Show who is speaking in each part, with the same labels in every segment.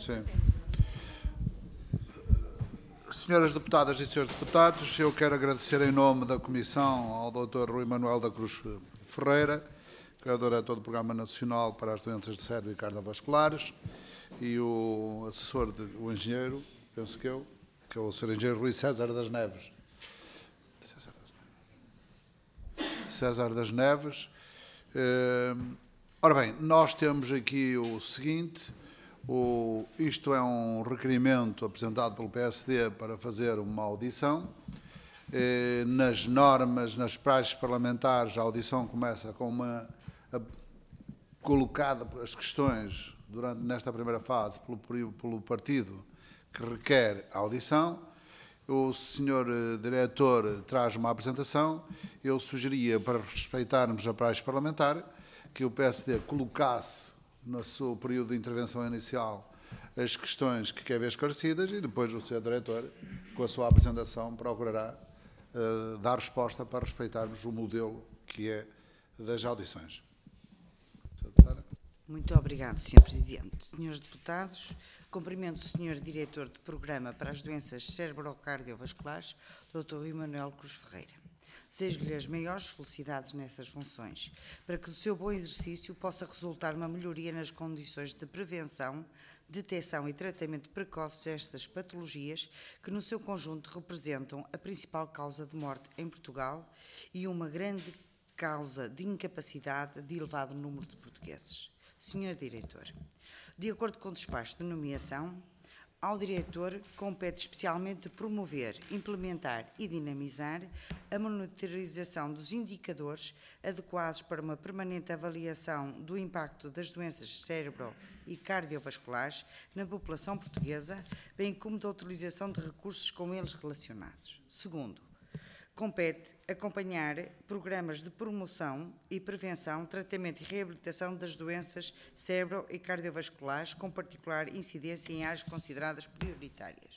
Speaker 1: Sim. Senhoras deputadas e senhores deputados, eu quero agradecer em nome da Comissão ao Dr. Rui Manuel da Cruz Ferreira, que é o diretor do Programa Nacional para as Doenças de Cérebro e Cardiovasculares, e o assessor, o engenheiro, penso que é o Sr. Engenheiro Rui César das Neves. César das Neves. Ora bem, nós temos aqui o seguinte... Isto é um requerimento apresentado pelo PSD para fazer uma audição. Nas normas, nas praxes parlamentares, a audição começa com colocada as questões nesta primeira fase pelo partido que requer a audição. O senhor diretor traz uma apresentação. Eu sugeria, para respeitarmos a praxe parlamentar, que o PSD colocasse no seu período de intervenção inicial as questões que quer ver esclarecidas e depois o Sr. Diretor, com a sua apresentação, procurará dar resposta para respeitarmos o modelo que é das audições.
Speaker 2: Muito obrigado, Sr. Presidente. Senhores deputados, cumprimento o Sr. Diretor de Programa para as Doenças Cerebro-Cardiovasculares, Dr. Rui Manuel Cruz Ferreira. Desejo-lhe as maiores felicidades nessas funções, para que do seu bom exercício possa resultar uma melhoria nas condições de prevenção, detecção e tratamento precoce destas patologias, que no seu conjunto representam a principal causa de morte em Portugal e uma grande causa de incapacidade de elevado número de portugueses. Senhor Diretor, de acordo com o despacho de nomeação, ao Diretor compete especialmente promover, implementar e dinamizar a monitorização dos indicadores adequados para uma permanente avaliação do impacto das doenças cerebro- e cardiovasculares na população portuguesa, bem como da utilização de recursos com eles relacionados. Segundo, compete acompanhar programas de promoção e prevenção, tratamento e reabilitação das doenças cerebro- e cardiovasculares, com particular incidência em áreas consideradas prioritárias.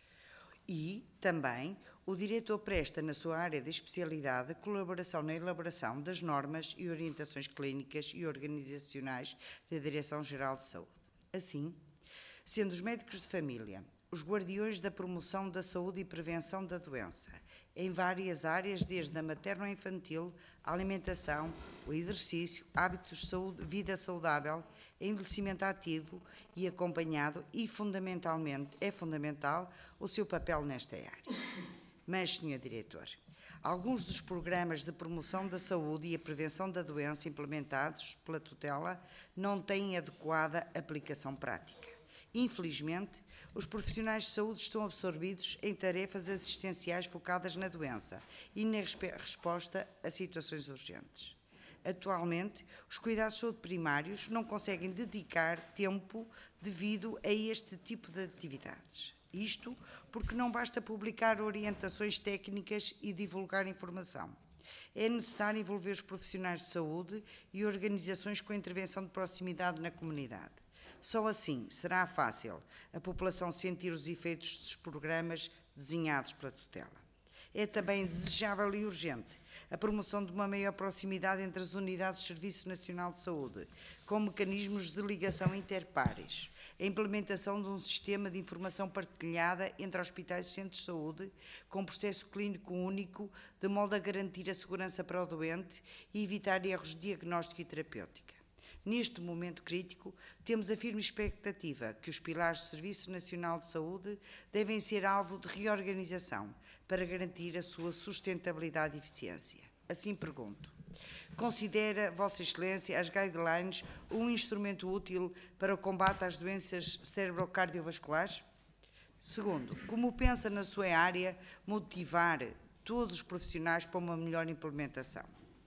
Speaker 2: E, também, o diretor presta, na sua área de especialidade, colaboração na elaboração das normas e orientações clínicas e organizacionais da Direção-Geral de Saúde. Assim, sendo os médicos de família os guardiões da promoção da saúde e prevenção da doença, em várias áreas, desde a materno-infantil, a alimentação, o exercício, hábitos de saúde, vida saudável, envelhecimento ativo e acompanhado, e fundamentalmente, é fundamental o seu papel nesta área. Mas, Sr. Diretor, alguns dos programas de promoção da saúde e a prevenção da doença implementados pela tutela não têm adequada aplicação prática. Infelizmente, os profissionais de saúde estão absorvidos em tarefas assistenciais focadas na doença e na resposta a situações urgentes. Atualmente, os cuidados de saúde primários não conseguem dedicar tempo devido a este tipo de atividades. Isto porque não basta publicar orientações técnicas e divulgar informação. É necessário envolver os profissionais de saúde e organizações com intervenção de proximidade na comunidade. Só assim será fácil a população sentir os efeitos dos programas desenhados pela tutela. É também desejável e urgente a promoção de uma maior proximidade entre as unidades de Serviço Nacional de Saúde, com mecanismos de ligação interpares, a implementação de um sistema de informação partilhada entre hospitais e centros de saúde, com processo clínico único, de modo a garantir a segurança para o doente e evitar erros de diagnóstico e terapêutica. Neste momento crítico, temos a firme expectativa que os pilares do Serviço Nacional de Saúde devem ser alvo de reorganização para garantir a sua sustentabilidade e eficiência. Assim pergunto, considera Vossa Excelência as guidelines um instrumento útil para o combate às doenças cerebro-cardiovasculares? Segundo, como pensa na sua área motivar todos os profissionais para uma melhor implementação?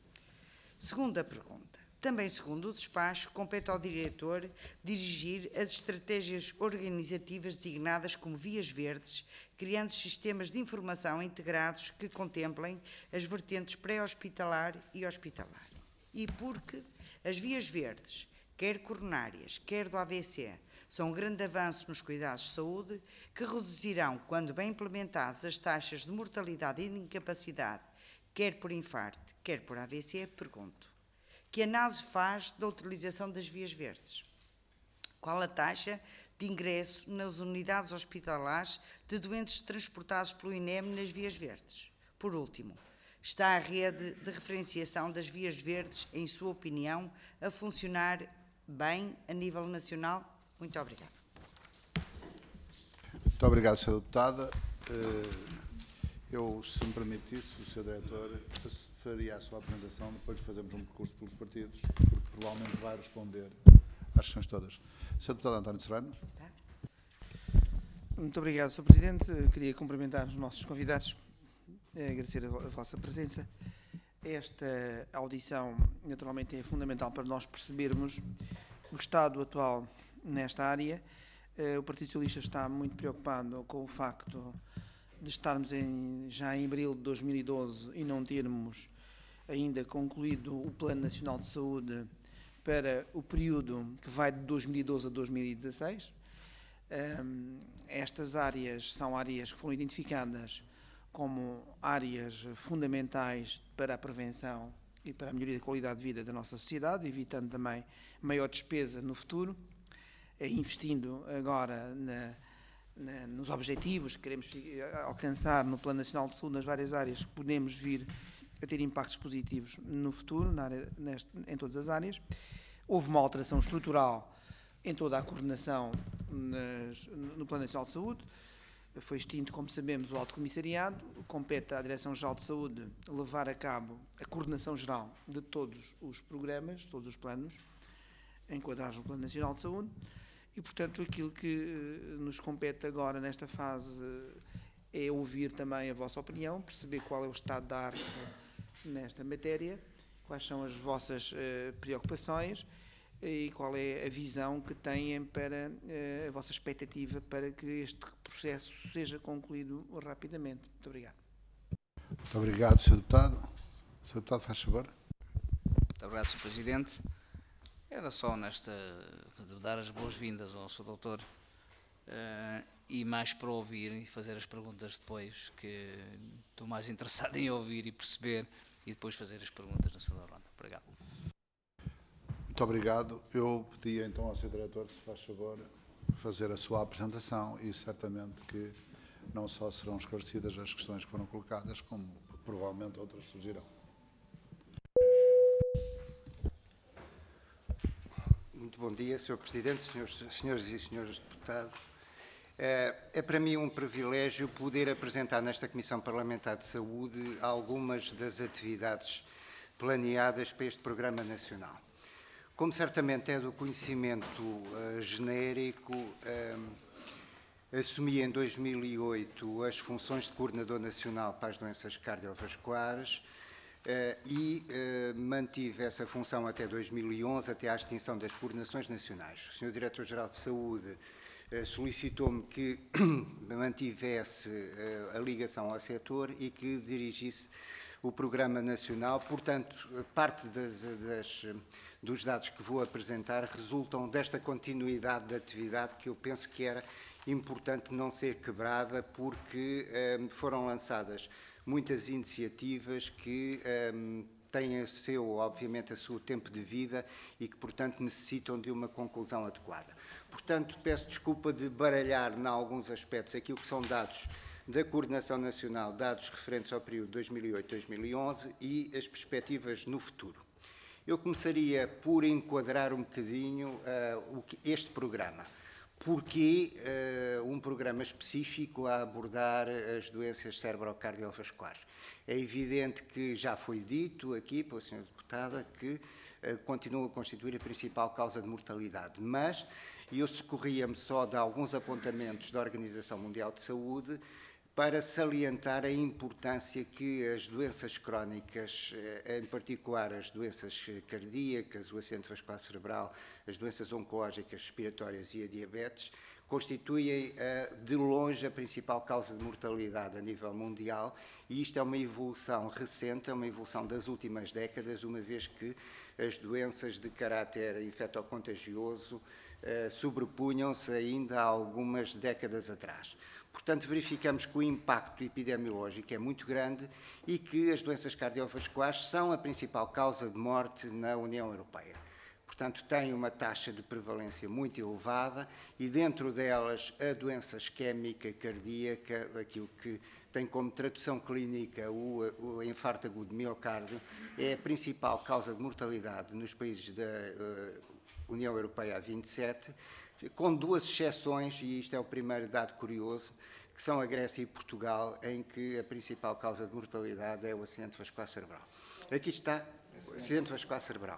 Speaker 2: Segunda pergunta. Também, segundo o despacho, compete ao diretor dirigir as estratégias organizativas designadas como vias verdes, criando sistemas de informação integrados que contemplem as vertentes pré-hospitalar e hospitalar. E porque as vias verdes, quer coronárias, quer do AVC, são um grande avanço nos cuidados de saúde que reduzirão, quando bem implementadas, as taxas de mortalidade e de incapacidade, quer por infarto, quer por AVC, pergunto. Que análise faz da utilização das vias verdes? Qual a taxa de ingresso nas unidades hospitalares de doentes transportados pelo INEM nas vias verdes. Por último, está a rede de referenciação das vias verdes, em sua opinião, a funcionar bem a nível nacional? Muito obrigada.
Speaker 1: Muito obrigado, Sra. Deputada. Eu, se me permitisse, o Sr. Diretor faria a sua apresentação, depois fazemos um percurso pelos partidos, porque provavelmente vai responder às questões todas. Sr. Deputado António Serrano.
Speaker 3: Muito obrigado, Sr. Presidente. Queria cumprimentar os nossos convidados, agradecer a vossa presença. Esta audição, naturalmente, é fundamental para nós percebermos o estado atual nesta área. O Partido Socialista está muito preocupado com o facto de estarmos já em abril de 2012 e não termos ainda concluído o Plano Nacional de Saúde para o período que vai de 2012 a 2016. Estas áreas são áreas que foram identificadas como áreas fundamentais para a prevenção e para a melhoria da qualidade de vida da nossa sociedade, evitando também maior despesa no futuro, investindo agora nos objetivos que queremos alcançar no Plano Nacional de Saúde nas várias áreas que podemos vir a ter impactos positivos no futuro, em todas as áreas. Houve uma alteração estrutural em toda a coordenação no Plano Nacional de Saúde. Foi extinto, como sabemos, o Alto Comissariado. Compete à Direção-Geral de Saúde levar a cabo a coordenação geral de todos os programas, todos os planos, enquadrados no Plano Nacional de Saúde. E, portanto, aquilo que nos compete agora nesta fase é ouvir também a vossa opinião, perceber qual é o estado da arte nesta matéria, quais são as vossas preocupações e qual é a visão que têm para a vossa expectativa para que este processo seja concluído rapidamente. Muito obrigado.
Speaker 1: Muito obrigado, Sr. Deputado. Sr. Deputado, faz favor.
Speaker 4: Muito obrigado, Sr. Presidente. Era só de dar as boas-vindas ao Sr. Doutor e mais para ouvir e fazer as perguntas depois, que estou mais interessado em ouvir e perceber e depois fazer as perguntas na segunda ronda. Obrigado.
Speaker 1: Muito obrigado. Eu pedia então ao Sr. Diretor, se faz favor, fazer a sua apresentação e certamente que não só serão esclarecidas as questões que foram colocadas, como provavelmente outras surgirão.
Speaker 5: Muito bom dia, Sr. Presidente, senhores e senhores deputados. É para mim um privilégio poder apresentar nesta Comissão Parlamentar de Saúde algumas das atividades planeadas para este Programa Nacional. Como certamente é do conhecimento genérico, assumi em 2008 as funções de Coordenador Nacional para as Doenças Cardiovasculares e mantive essa função até 2011, até à extinção das coordenações nacionais. O Sr. Diretor-Geral de Saúde solicitou-me que mantivesse a ligação ao setor e que dirigisse o Programa Nacional. Portanto, parte dos dados que vou apresentar resultam desta continuidade de atividade que eu penso que era importante não ser quebrada, porque foram lançadas muitas iniciativas que têm obviamente, o seu tempo de vida e que, portanto, necessitam de uma conclusão adequada. Portanto, peço desculpa de baralhar, em alguns aspectos, aquilo que são dados da Coordenação Nacional, dados referentes ao período 2008-2011 e as perspectivas no futuro. Eu começaria por enquadrar um bocadinho este programa. Porquê um programa específico a abordar as doenças cerebrocardiovasculares? É evidente que já foi dito aqui pela Sra. Deputada que continua a constituir a principal causa de mortalidade, mas eu socorria-me só de alguns apontamentos da Organização Mundial de Saúde para salientar a importância que as doenças crónicas, em particular as doenças cardíacas, o acidente vascular cerebral, as doenças oncológicas, respiratórias e a diabetes, constituem de longe a principal causa de mortalidade a nível mundial, e isto é uma evolução recente, é uma evolução das últimas décadas, uma vez que as doenças de caráter infectocontagioso sobrepunham-se ainda há algumas décadas atrás. Portanto, verificamos que o impacto epidemiológico é muito grande e que as doenças cardiovasculares são a principal causa de morte na União Europeia. Portanto, tem uma taxa de prevalência muito elevada e, dentro delas, a doença isquémica cardíaca, aquilo que tem como tradução clínica o infarto agudo de miocárdio, é a principal causa de mortalidade nos países da União Europeia a 27, com duas exceções, e isto é o primeiro dado curioso, que são a Grécia e Portugal, em que a principal causa de mortalidade é o acidente vascular cerebral. Aqui está o acidente vascular cerebral.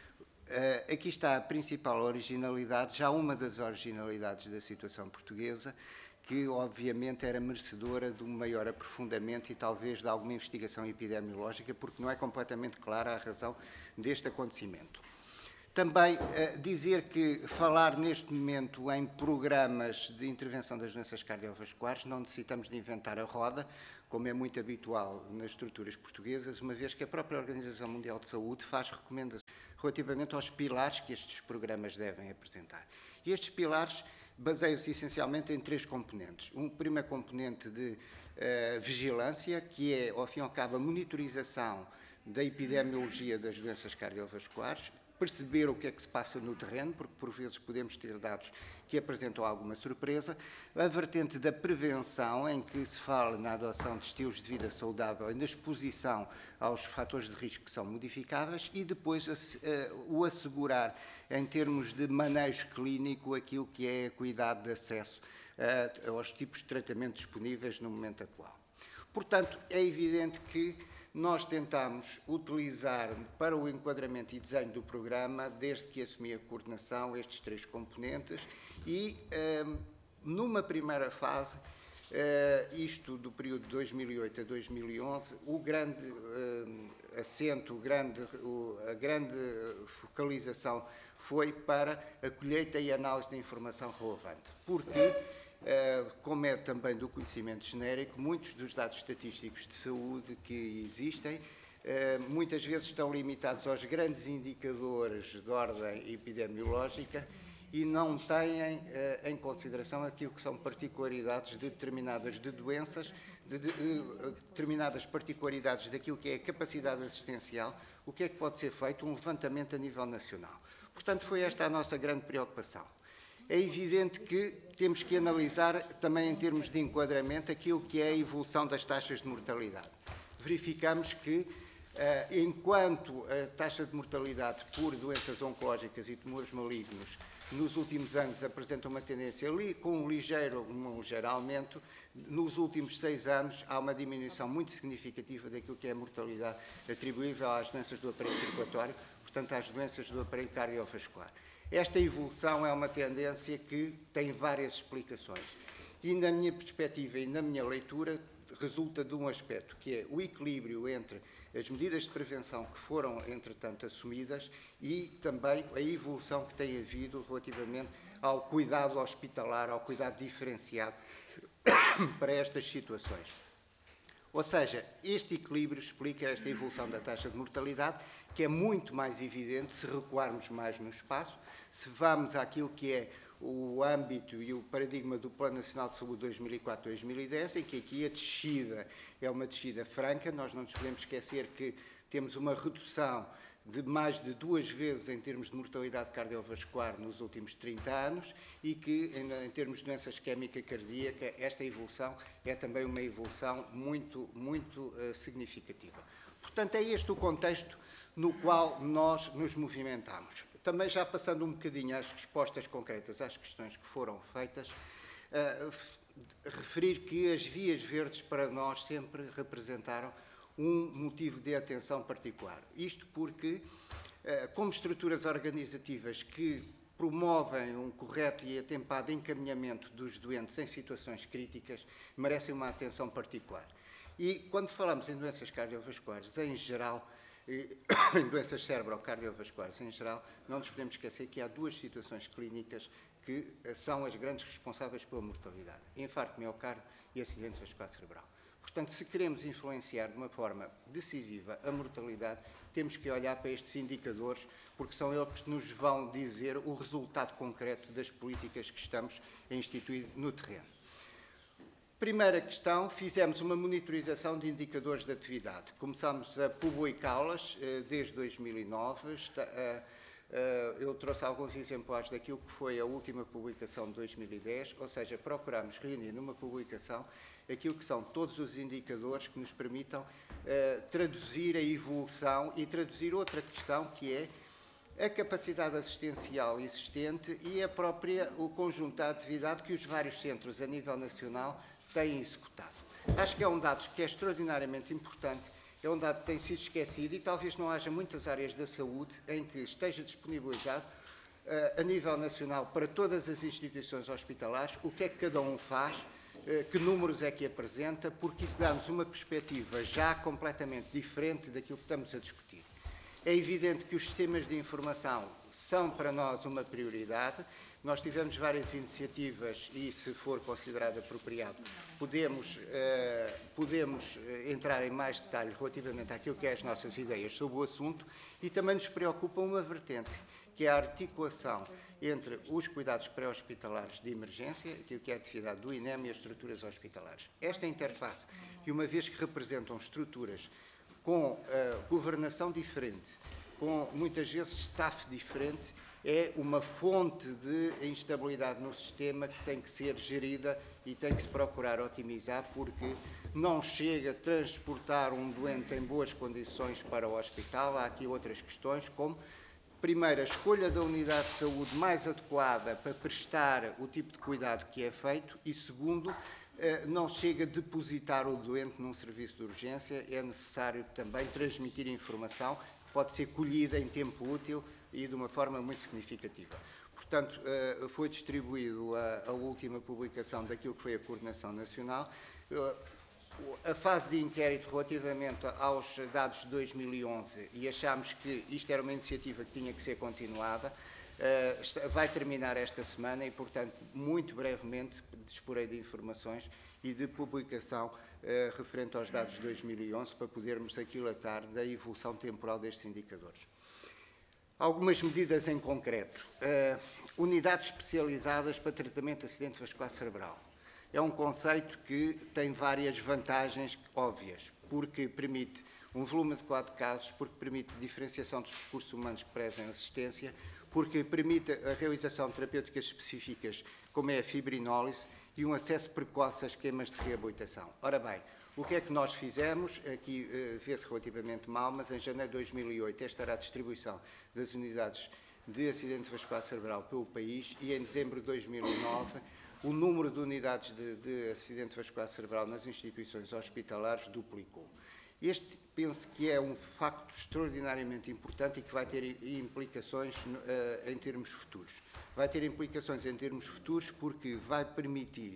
Speaker 5: Aqui está a principal originalidade, já uma das originalidades da situação portuguesa, que obviamente era merecedora de um maior aprofundamento e talvez de alguma investigação epidemiológica, porque não é completamente clara a razão deste acontecimento. Também dizer que falar neste momento em programas de intervenção das doenças cardiovasculares, não necessitamos de inventar a roda, como é muito habitual nas estruturas portuguesas, uma vez que a própria Organização Mundial de Saúde faz recomendações relativamente aos pilares que estes programas devem apresentar. E estes pilares baseiam-se essencialmente em três componentes. Um primeiro componente de vigilância, que é, ao fim e ao cabo, a monitorização da epidemiologia das doenças cardiovasculares, perceber o que é que se passa no terreno, porque por vezes podemos ter dados que apresentam alguma surpresa, a vertente da prevenção, em que se fala na adoção de estilos de vida saudável e na exposição aos fatores de risco que são modificáveis, e depois o assegurar, em termos de manejo clínico, aquilo que é cuidado de acesso aos tipos de tratamento disponíveis no momento atual. Portanto, é evidente que nós tentamos utilizar para o enquadramento e desenho do programa, desde que assumi a coordenação, estes três componentes e, numa primeira fase, isto do período de 2008 a 2011, o grande acento, a grande focalização foi para a colheita e análise da informação relevante. Porque, como é também do conhecimento genérico, muitos dos dados estatísticos de saúde que existem muitas vezes estão limitados aos grandes indicadores de ordem epidemiológica e não têm em consideração aquilo que são particularidades de determinadas doenças, determinadas particularidades daquilo que é a capacidade assistencial, o que é que pode ser feito, um levantamento a nível nacional. Portanto, foi esta a nossa grande preocupação. É evidente que temos que analisar também em termos de enquadramento aquilo que é a evolução das taxas de mortalidade. Verificamos que, enquanto a taxa de mortalidade por doenças oncológicas e tumores malignos nos últimos anos apresenta uma tendência com um ligeiro aumento, nos últimos 6 anos há uma diminuição muito significativa daquilo que é a mortalidade atribuível às doenças do aparelho circulatório, portanto às doenças do aparelho cardiovascular. Esta evolução é uma tendência que tem várias explicações e, na minha perspectiva e na minha leitura, resulta de um aspecto, que é o equilíbrio entre as medidas de prevenção que foram, entretanto, assumidas e também a evolução que tem havido relativamente ao cuidado hospitalar, ao cuidado diferenciado para estas situações. Ou seja, este equilíbrio explica esta evolução da taxa de mortalidade, que é muito mais evidente se recuarmos mais no espaço, se vamos àquilo que é o âmbito e o paradigma do Plano Nacional de Saúde 2004-2010, em que aqui a descida é uma descida franca. Nós não nos podemos esquecer que temos uma redução de mais de 2 vezes em termos de mortalidade cardiovascular nos últimos 30 anos e que, em termos de doença isquémica cardíaca, esta evolução é também uma evolução muito significativa. Portanto, é este o contexto no qual nós nos movimentamos. Também já passando um bocadinho às respostas concretas às questões que foram feitas, referir que as vias verdes para nós sempre representaram um motivo de atenção particular. Isto porque, como estruturas organizativas que promovem um correto e atempado encaminhamento dos doentes em situações críticas, merecem uma atenção particular. E quando falamos em doenças cardiovasculares em geral, em doenças cerebro-cardiovasculares em geral, não nos podemos esquecer que há 2 situações clínicas que são as grandes responsáveis pela mortalidade: infarto de miocárdio e acidente vascular cerebral. Portanto, se queremos influenciar de uma forma decisiva a mortalidade, temos que olhar para estes indicadores, porque são eles que nos vão dizer o resultado concreto das políticas que estamos a instituir no terreno. Primeira questão, fizemos uma monitorização de indicadores de atividade. Começámos a publicá-las desde 2009, Eu trouxe alguns exemplares daquilo que foi a última publicação de 2010, ou seja, procuramos reunir numa publicação aquilo que são todos os indicadores que nos permitam traduzir a evolução e traduzir outra questão, que é a capacidade assistencial existente e o conjunto de atividade que os vários centros a nível nacional têm executado. Acho que é um dado que é extraordinariamente importante, é um dado que tem sido esquecido e talvez não haja muitas áreas da saúde em que esteja disponibilizado a nível nacional para todas as instituições hospitalares o que é que cada um faz, que números é que apresenta, porque isso dá-nos uma perspectiva já completamente diferente daquilo que estamos a discutir. É evidente que os sistemas de informação são para nós uma prioridade. Nós tivemos várias iniciativas e, se for considerado apropriado, podemos entrar em mais detalhe relativamente àquilo que é as nossas ideias sobre o assunto, e também nos preocupa uma vertente, que é a articulação entre os cuidados pré-hospitalares de emergência, aquilo que é a atividade do INEM e as estruturas hospitalares. Esta interface, que uma vez que representam estruturas com governação diferente, com muitas vezes staff diferente, é uma fonte de instabilidade no sistema que tem que ser gerida e tem que se procurar otimizar, porque não chega a transportar um doente em boas condições para o hospital. Há aqui outras questões, como, primeiro, a escolha da unidade de saúde mais adequada para prestar o tipo de cuidado que é feito, e, segundo, não chega a depositar o doente num serviço de urgência. É necessário também transmitir informação que pode ser colhida em tempo útil e de uma forma muito significativa. Portanto, foi distribuído a última publicação daquilo que foi a Coordenação Nacional. A fase de inquérito relativamente aos dados de 2011, e achámos que isto era uma iniciativa que tinha que ser continuada, vai terminar esta semana e, portanto, muito brevemente disporei de informações e de publicação referente aos dados de 2011 para podermos aquilatar da evolução temporal destes indicadores. Algumas medidas em concreto. Unidades especializadas para tratamento de acidente vascular cerebral. É um conceito que tem várias vantagens óbvias, porque permite um volume adequado de casos, porque permite diferenciação dos recursos humanos que prestam assistência, porque permite a realização de terapêuticas específicas, como é a fibrinólise, e um acesso precoce a esquemas de reabilitação. Ora bem, o que é que nós fizemos? Aqui vê-se relativamente mal, mas em janeiro de 2008 esta era a distribuição das unidades de acidente vascular cerebral pelo país, e em dezembro de 2009 o número de unidades de acidente vascular cerebral nas instituições hospitalares duplicou. Este, penso que é um facto extraordinariamente importante e que vai ter implicações em termos futuros. Vai ter implicações em termos futuros porque vai permitir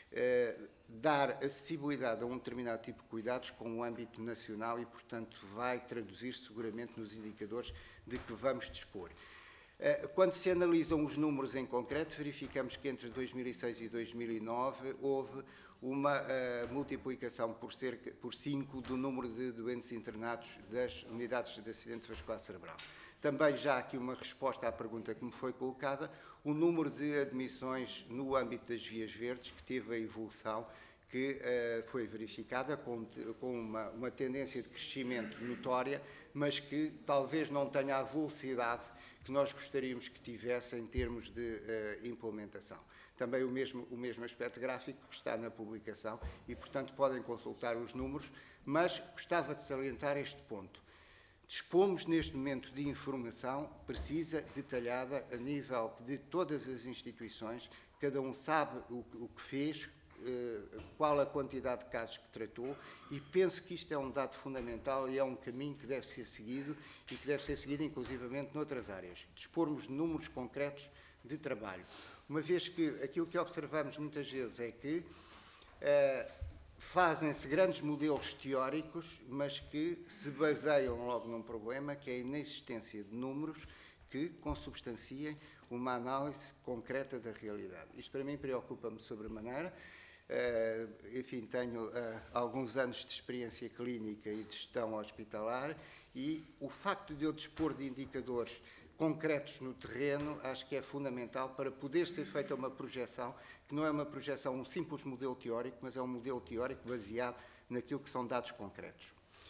Speaker 5: dar acessibilidade a um determinado tipo de cuidados com o âmbito nacional e, portanto, vai traduzir seguramente nos indicadores de que vamos dispor. Quando se analisam os números em concreto, verificamos que entre 2006 e 2009 houve uma multiplicação por 5 do número de doentes internados das unidades de acidente vascular cerebral. Também já aqui uma resposta à pergunta que me foi colocada, o número de admissões no âmbito das vias verdes, que teve a evolução que foi verificada com uma tendência de crescimento notória, mas que talvez não tenha a velocidade que nós gostaríamos que tivesse em termos de implementação. Também o mesmo aspecto gráfico que está na publicação e, portanto, podem consultar os números, mas gostava de salientar este ponto. Dispomos neste momento de informação precisa, detalhada, a nível de todas as instituições, cada um sabe o que fez, qual a quantidade de casos que tratou, e penso que isto é um dado fundamental e é um caminho que deve ser seguido e que deve ser seguido inclusivamente noutras áreas. Dispormos de números concretos de trabalho. Uma vez que aquilo que observamos muitas vezes é que fazem-se grandes modelos teóricos, mas que se baseiam logo num problema, que é a inexistência de números que consubstanciem uma análise concreta da realidade. Isto para mim preocupa-me sobremaneira. Enfim, tenho alguns anos de experiência clínica e de gestão hospitalar, e o facto de eu dispor de indicadores concretos no terreno acho que é fundamental para poder ser feita uma projeção, que não é uma projeção, um simples modelo teórico, mas é um modelo teórico baseado naquilo que são dados concretos.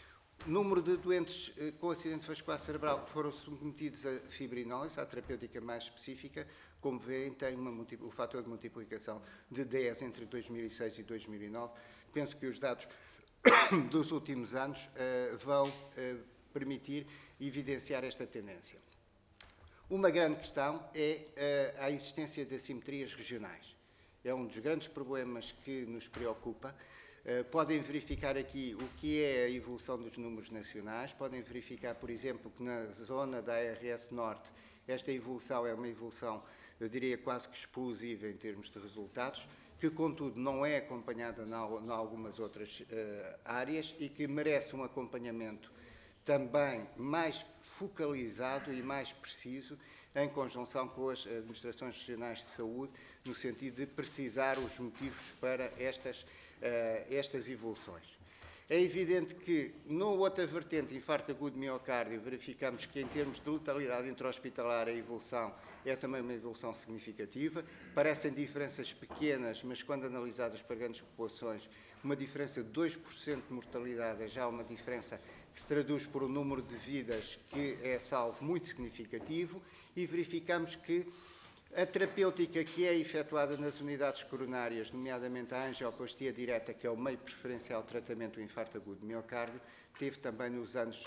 Speaker 5: número de doentes com acidente vascular cerebral que foram submetidos a fibrinólise, à terapêutica mais específica, como veem, tem o fator de multiplicação de 10 entre 2006 e 2009. Penso que os dados dos últimos anos vão permitir evidenciar esta tendência. Uma grande questão é a existência de assimetrias regionais. É um dos grandes problemas que nos preocupa. Podem verificar aqui o que é a evolução dos números nacionais, podem verificar, por exemplo, que na zona da ARS Norte esta evolução é uma evolução, eu diria, quase que explosiva em termos de resultados, que, contudo, não é acompanhada em algumas outras áreas e que merece um acompanhamento também mais focalizado e mais preciso em conjunção com as administrações regionais de saúde, no sentido de precisar os motivos para estas evoluções. É evidente que, na outra vertente, infarto agudo de miocárdio, verificamos que, em termos de letalidade intra-hospitalar, a evolução é também uma evolução significativa. Parecem diferenças pequenas, mas quando analisadas para grandes populações, uma diferença de 2% de mortalidade é já uma diferença que se traduz por um número de vidas que é salvo muito significativo, e verificamos que a terapêutica que é efetuada nas unidades coronárias, nomeadamente a angioplastia direta, que é o meio preferencial de tratamento do infarto agudo de miocárdio, teve também nos anos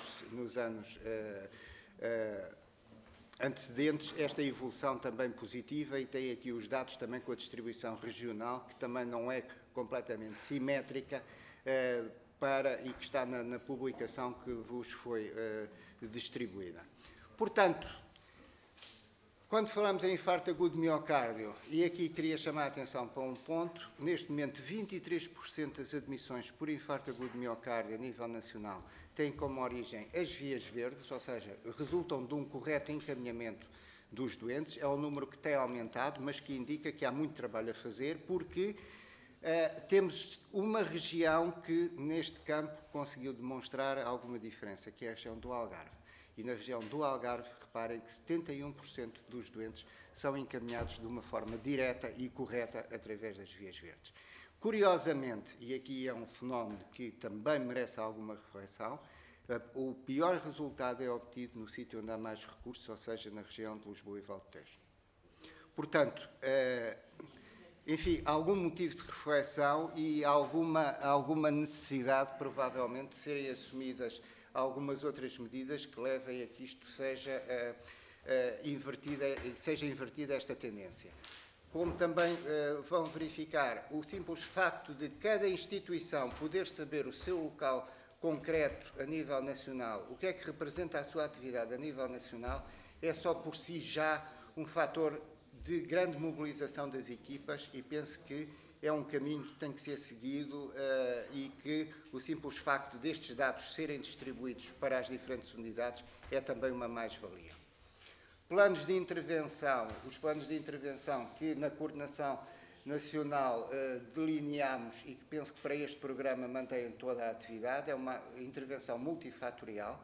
Speaker 5: antecedentes esta evolução também positiva, e tem aqui os dados também com a distribuição regional, que também não é completamente simétrica, e que está na publicação que vos foi distribuída. Portanto, quando falamos em infarto agudo de miocárdio, e aqui queria chamar a atenção para um ponto, neste momento 23% das admissões por infarto agudo de miocárdio a nível nacional têm como origem as vias verdes, ou seja, resultam de um correto encaminhamento dos doentes. É um número que tem aumentado, mas que indica que há muito trabalho a fazer, porque temos uma região que, neste campo, conseguiu demonstrar alguma diferença, que é a região do Algarve. E na região do Algarve, reparem que 71% dos doentes são encaminhados de uma forma direta e correta através das vias verdes. Curiosamente, e aqui é um fenómeno que também merece alguma reflexão, o pior resultado é obtido no sítio onde há mais recursos, ou seja, na região de Lisboa e Val do Tejo. Portanto, enfim, algum motivo de reflexão e alguma necessidade, provavelmente, de serem assumidas algumas outras medidas que levem a que isto seja invertida esta tendência. Como também vão verificar, o simples facto de cada instituição poder saber o seu local concreto a nível nacional, o que é que representa a sua atividade a nível nacional, é só por si já um fator de grande mobilização das equipas, e penso que é um caminho que tem que ser seguido e que o simples facto destes dados serem distribuídos para as diferentes unidades é também uma mais-valia. Planos de intervenção, os planos de intervenção que na coordenação nacional delineamos e que penso que para este programa mantém toda a atividade, é uma intervenção multifatorial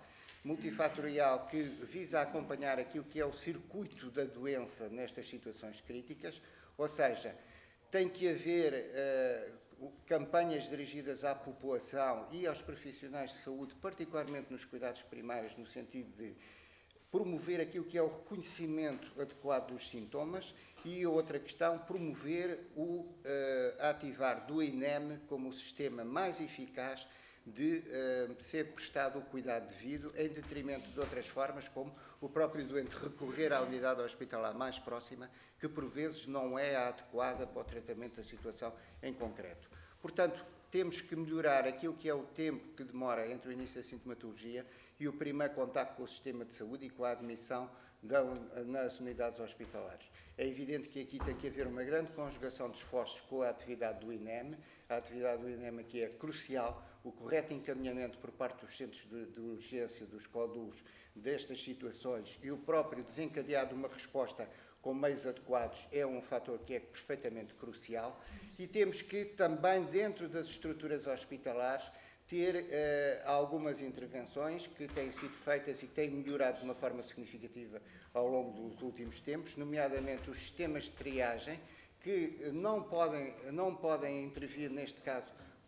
Speaker 5: que visa acompanhar aquilo que é o circuito da doença nestas situações críticas, ou seja, tem que haver campanhas dirigidas à população e aos profissionais de saúde, particularmente nos cuidados primários, no sentido de promover aquilo que é o reconhecimento adequado dos sintomas, e outra questão, promover o ativar do INEM como o sistema mais eficaz de ser prestado o cuidado devido, em detrimento de outras formas, como o próprio doente recorrer à unidade hospitalar mais próxima, que por vezes não é a adequada para o tratamento da situação em concreto. Portanto, temos que melhorar aquilo que é o tempo que demora entre o início da sintomatologia e o primeiro contacto com o sistema de saúde e com a admissão nas unidades hospitalares. É evidente que aqui tem que haver uma grande conjugação de esforços com a atividade do INEM. A atividade do INEM aqui é crucial, o correto encaminhamento por parte dos centros de urgência, dos CODUs, destas situações, e o próprio desencadear de uma resposta com meios adequados é um fator que é perfeitamente crucial. E temos que também, dentro das estruturas hospitalares, ter algumas intervenções que têm sido feitas e que têm melhorado de uma forma significativa ao longo dos últimos tempos, nomeadamente os sistemas de triagem, que não podem intervir, neste caso,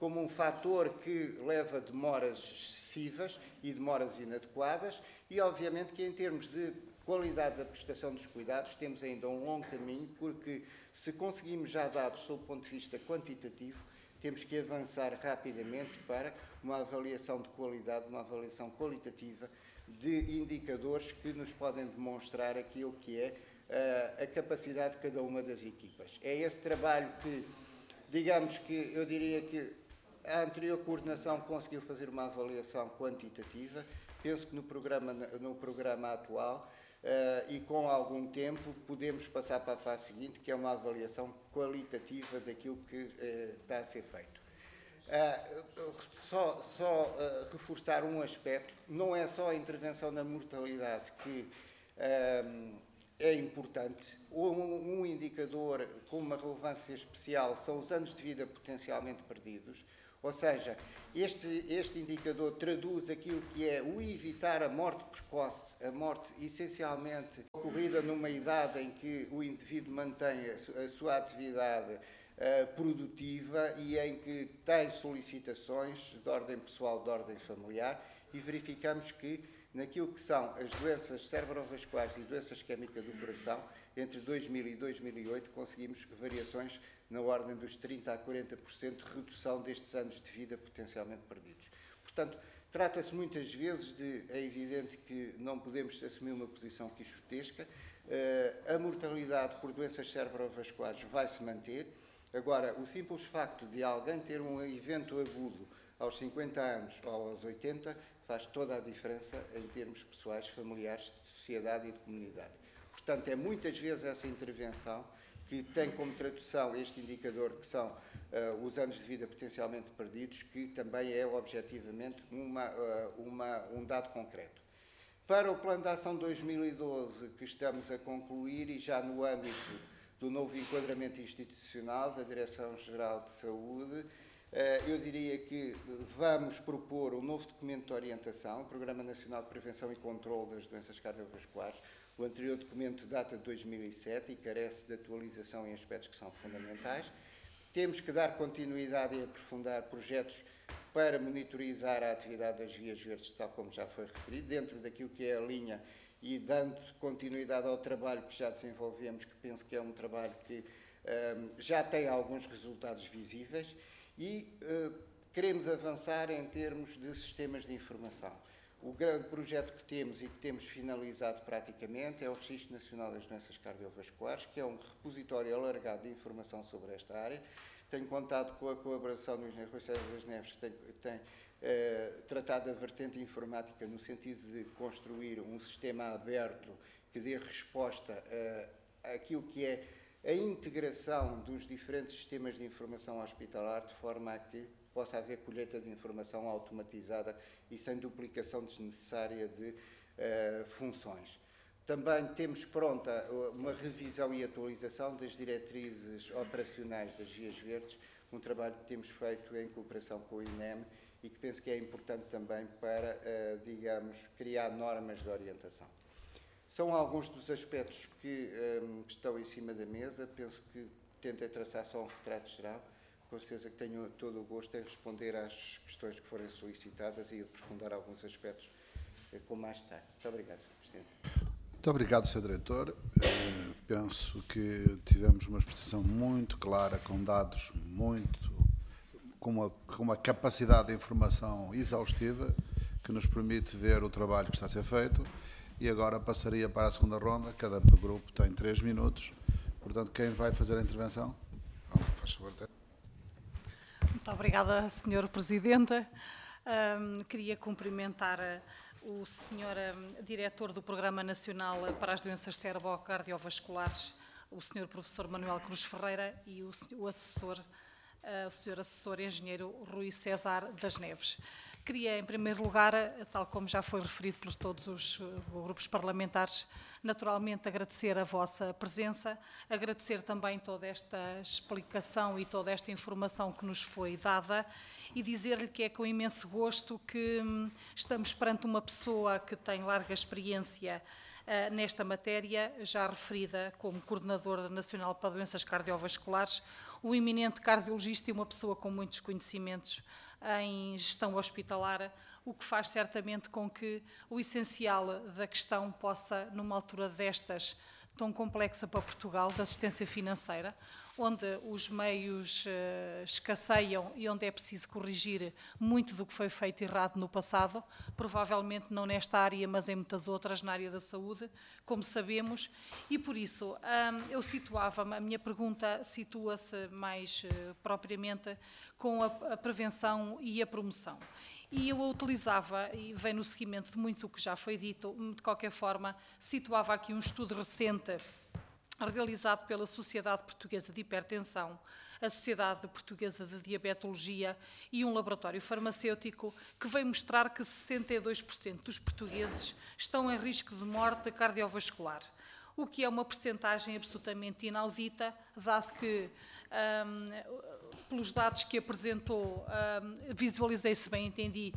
Speaker 5: como um fator que leva a demoras excessivas e demoras inadequadas e, obviamente, que em termos de qualidade da prestação dos cuidados temos ainda um longo caminho, porque se conseguimos já dados sob o ponto de vista quantitativo, temos que avançar rapidamente para uma avaliação de qualidade, uma avaliação qualitativa de indicadores que nos podem demonstrar aquilo que é a capacidade de cada uma das equipas. É esse trabalho que, digamos que, eu diria que a anterior coordenação conseguiu fazer uma avaliação quantitativa. Penso que no programa atual e com algum tempo podemos passar para a fase seguinte, que é uma avaliação qualitativa daquilo que está a ser feito. Só reforçar um aspecto, não é só a intervenção na mortalidade que é importante. Um indicador com uma relevância especial são os anos de vida potencialmente perdidos, ou seja, este indicador traduz aquilo que é o evitar a morte precoce, a morte essencialmente ocorrida numa idade em que o indivíduo mantém a sua atividade produtiva e em que tem solicitações de ordem pessoal, de ordem familiar, e verificamos que naquilo que são as doenças cerebrovasculares e doenças isquémicas do coração, entre 2000 e 2008 conseguimos variações na ordem dos 30% a 40% de redução destes anos de vida potencialmente perdidos. Portanto, trata-se muitas vezes de, é evidente que não podemos assumir uma posição quixotesca, a mortalidade por doenças cerebrovasculares vai se manter. Agora, o simples facto de alguém ter um evento agudo aos 50 anos ou aos 80 faz toda a diferença em termos pessoais, familiares, de sociedade e de comunidade. Portanto, é muitas vezes essa intervenção que tem como tradução este indicador, que são os anos de vida potencialmente perdidos, que também é objetivamente um dado concreto. Para o Plano de Ação 2012, que estamos a concluir, e já no âmbito do novo enquadramento institucional da Direção-Geral de Saúde, eu diria que vamos propor um novo documento de orientação, o Programa Nacional de Prevenção e Controlo das Doenças Cardiovasculares. O anterior documento data de 2007 e carece de atualização em aspectos que são fundamentais. Temos que dar continuidade e aprofundar projetos para monitorizar a atividade das vias verdes, tal como já foi referido, dentro daquilo que é a linha e dando continuidade ao trabalho que já desenvolvemos, que penso que é um trabalho que já tem alguns resultados visíveis, e queremos avançar em termos de sistemas de informação. O grande projeto que temos e que temos finalizado praticamente é o Registro Nacional das Doenças Cardiovasculares, que é um repositório alargado de informação sobre esta área. Tenho contado com a colaboração do Engenheiro Rui César das Neves, que tem tratado a vertente informática no sentido de construir um sistema aberto que dê resposta àquilo que é a integração dos diferentes sistemas de informação hospitalar, de forma a que possa haver colheita de informação automatizada e sem duplicação desnecessária de funções. Também temos pronta uma revisão e atualização das diretrizes operacionais das vias verdes, um trabalho que temos feito em cooperação com o INEM e que penso que é importante também para, digamos, criar normas de orientação. São alguns dos aspectos que estão em cima da mesa. Penso que tentei traçar só um retrato geral. Com certeza que tenho todo o gosto em responder às questões que forem solicitadas e aprofundar alguns aspectos com mais tarde. Muito obrigado, Sr. Presidente.
Speaker 1: Muito obrigado, Sr. Diretor. Penso que tivemos uma exposição muito clara, com dados com uma capacidade de informação exaustiva, que nos permite ver o trabalho que está a ser feito. E agora passaria para a segunda ronda. Cada grupo tem 3 minutos. Portanto, quem vai fazer a intervenção? Faz favor.
Speaker 6: Muito obrigada, Sr. Presidente. Queria cumprimentar o Sr. Diretor do Programa Nacional para as Doenças Cerebro-Cardiovasculares, o Sr. Professor Manuel Cruz Ferreira, e o Sr. Assessor Engenheiro Rui César das Neves. Queria, em primeiro lugar, tal como já foi referido por todos os grupos parlamentares, naturalmente agradecer a vossa presença, agradecer também toda esta explicação e toda esta informação que nos foi dada e dizer-lhe que é com imenso gosto que estamos perante uma pessoa que tem larga experiência nesta matéria, já referida como Coordenadora Nacional para Doenças Cardiovasculares, um eminente cardiologista e uma pessoa com muitos conhecimentos em gestão hospitalar, o que faz certamente com que o essencial da questão possa, numa altura destas, tão complexa para Portugal, da assistência financeira, onde os meios escasseiam e onde é preciso corrigir muito do que foi feito errado no passado, provavelmente não nesta área, mas em muitas outras, na área da saúde, como sabemos, e por isso eu situava-me, a minha pergunta situa-se mais propriamente com a prevenção e a promoção. E eu a utilizava, e vem no seguimento de muito o que já foi dito, de qualquer forma, situava aqui um estudo recente realizado pela Sociedade Portuguesa de Hipertensão, a Sociedade Portuguesa de Diabetologia e um laboratório farmacêutico que veio mostrar que 62% dos portugueses estão em risco de morte cardiovascular, o que é uma percentagem absolutamente inaudita, dado que, pelos dados que apresentou, visualizei, se bem entendi,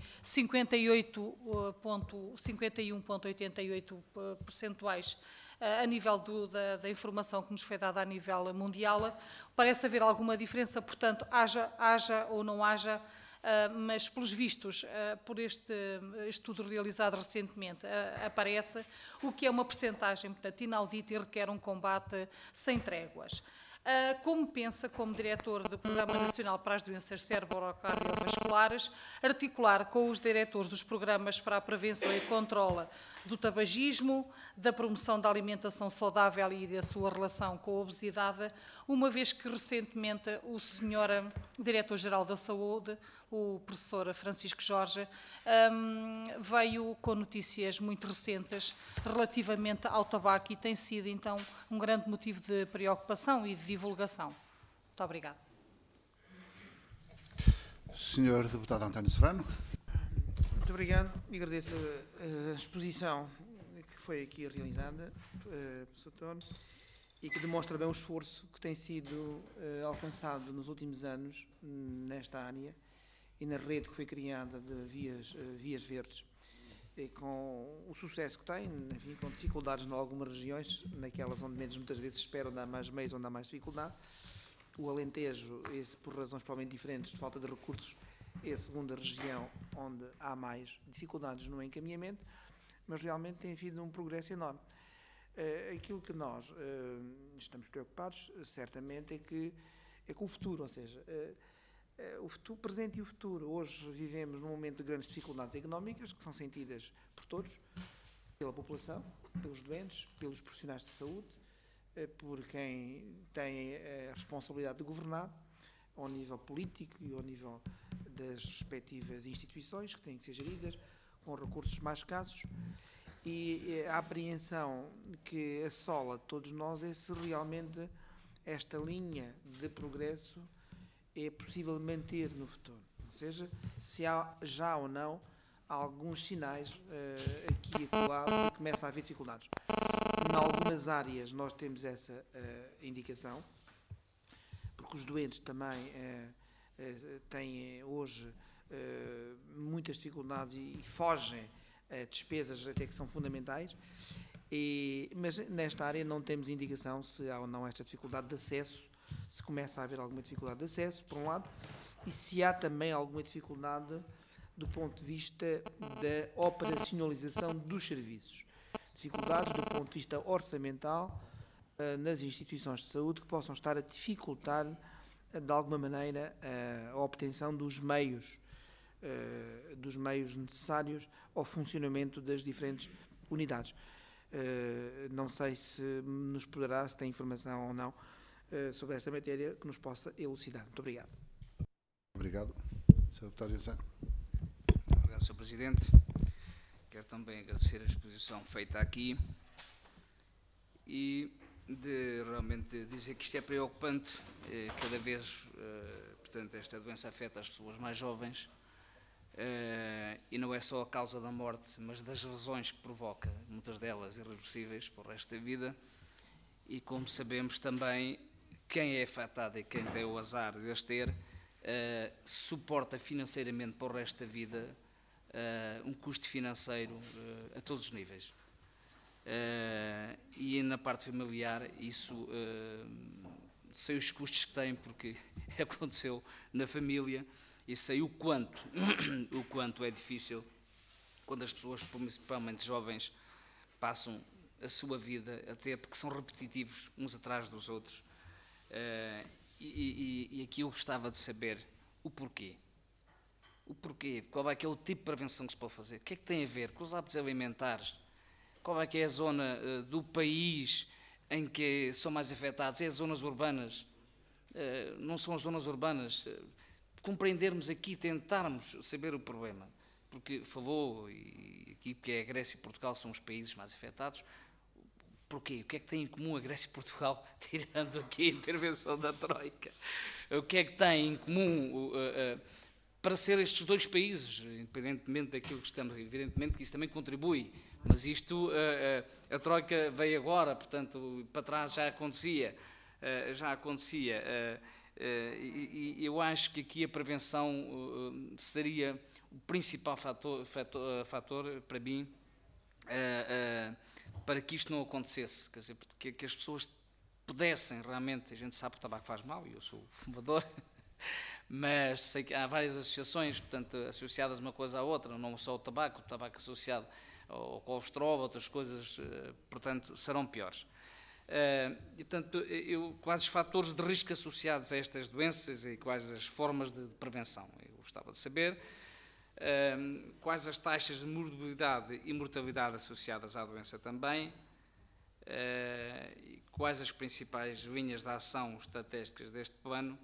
Speaker 6: 51,88 percentuais a nível da informação que nos foi dada a nível mundial. Parece haver alguma diferença, portanto, haja ou não haja, mas pelos vistos, por este estudo realizado recentemente, aparece, o que é uma percentagem, portanto, inaudita e requer um combate sem tréguas. Como pensa, como diretor do Programa Nacional para as Doenças Cerebrocardiovasculares, articular com os diretores dos programas para a prevenção e controle do tabagismo, da promoção da alimentação saudável e da sua relação com a obesidade, uma vez que recentemente o Sr. Diretor-Geral da Saúde, o professor Francisco Jorge, veio com notícias muito recentes relativamente ao tabaco e tem sido, então, um grande motivo de preocupação e de divulgação. Muito obrigada.
Speaker 1: Sr. Deputado António Serrano.
Speaker 3: Muito obrigado e agradeço a exposição que foi aqui realizada pelo Sr. António e que demonstra bem o esforço que tem sido alcançado nos últimos anos nesta área e na rede que foi criada de vias verdes, e com o sucesso que tem, enfim, com dificuldades em algumas regiões, naquelas onde menos muitas vezes se espera, onde há mais meios, onde há mais dificuldade. O Alentejo, esse por razões provavelmente diferentes, de falta de recursos, é a segunda região onde há mais dificuldades no encaminhamento, mas realmente tem havido um progresso enorme. Aquilo que nós estamos preocupados, certamente, é com o futuro, ou seja, o futuro, presente e o futuro. Hoje vivemos num momento de grandes dificuldades económicas, que são sentidas por todos, pela população, pelos doentes, pelos profissionais de saúde, por quem tem a responsabilidade de governar, ao nível político e ao nível das respectivas instituições que têm que ser geridas, com recursos mais escassos, e a apreensão que assola todos nós é se realmente esta linha de progresso é possível manter no futuro. Ou seja, se há já ou não alguns sinais aqui e acolá que começa a haver dificuldades. Em algumas áreas nós temos essa indicação, porque os doentes também têm hoje muitas dificuldades e fogem a despesas até que são fundamentais, mas nesta área não temos indicação se há ou não esta dificuldade de acesso, se começa a haver alguma dificuldade de acesso, por um lado, e se há também alguma dificuldade do ponto de vista da operacionalização dos serviços. Dificuldades do ponto de vista orçamental nas instituições de saúde que possam estar a dificultar, de alguma maneira, a obtenção dos meios necessários ao funcionamento das diferentes unidades. Não sei se nos poderá, se tem informação ou não, sobre esta matéria que nos possa elucidar. Muito obrigado.
Speaker 1: Obrigado. Sr. Deputado Iusano.
Speaker 4: Obrigado, Sr. Presidente. Quero também agradecer a exposição feita aqui e de realmente dizer que isto é preocupante. Cada vez, portanto, esta doença afeta as pessoas mais jovens e não é só a causa da morte, mas das lesões que provoca, muitas delas irreversíveis para o resto da vida. E como sabemos também, quem é afetado e quem tem o azar de as ter, suporta financeiramente para o resto da vida um custo financeiro a todos os níveis. E na parte familiar isso sei os custos que tem, porque aconteceu na família, e sei o quanto é difícil quando as pessoas, principalmente jovens, passam a sua vida até porque são repetitivos uns atrás dos outros. E aqui eu gostava de saber o porquê. O porquê? Qual é que é o tipo de prevenção que se pode fazer? O que é que tem a ver com os hábitos alimentares? Qual é que é a zona do país em que são mais afetados? É as zonas urbanas? Não são as zonas urbanas? Compreendermos aqui, tentarmos saber o problema. Porque falou, e aqui que é a Grécia e Portugal são os países mais afetados. Porquê? O que é que tem em comum a Grécia e Portugal, tirando aqui a intervenção da Troika? O que é que tem em comum para ser estes dois países, independentemente daquilo que estamos, evidentemente que isso também contribui, mas isto, a Troika veio agora, portanto, para trás já acontecia, e eu acho que aqui a prevenção seria o principal fator para mim, para que isto não acontecesse, quer dizer, que as pessoas pudessem realmente, a gente sabe que o tabaco faz mal, e eu sou fumador, mas sei que há várias associações, portanto, associadas uma coisa à outra, não só o tabaco associado ao colesterol, outras coisas, portanto, serão piores. E, portanto, quais os fatores de risco associados a estas doenças e quais as formas de prevenção? Eu gostava de saber quais as taxas de morbilidade e mortalidade associadas à doença também, e quais as principais linhas de ação estratégicas deste plano,